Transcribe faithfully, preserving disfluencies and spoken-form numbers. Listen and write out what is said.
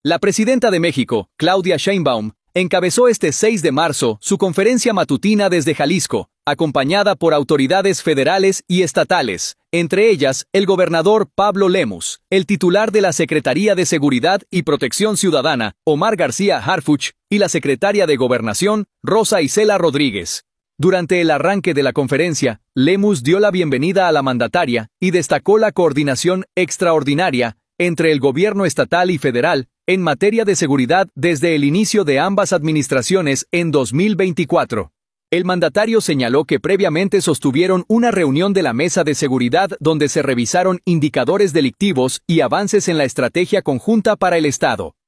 La presidenta de México, Claudia Sheinbaum, encabezó este seis de marzo su conferencia matutina desde Jalisco, acompañada por autoridades federales y estatales, entre ellas el gobernador Pablo Lemus, el titular de la Secretaría de Seguridad y Protección Ciudadana, Omar García Harfuch, y la secretaria de Gobernación, Rosa Isela Rodríguez. Durante el arranque de la conferencia, Lemus dio la bienvenida a la mandataria y destacó la coordinación extraordinaria entre el gobierno estatal y federal en materia de seguridad desde el inicio de ambas administraciones en dos mil veinticuatro. El mandatario señaló que previamente sostuvieron una reunión de la Mesa de Seguridad donde se revisaron indicadores delictivos y avances en la estrategia conjunta para el Estado.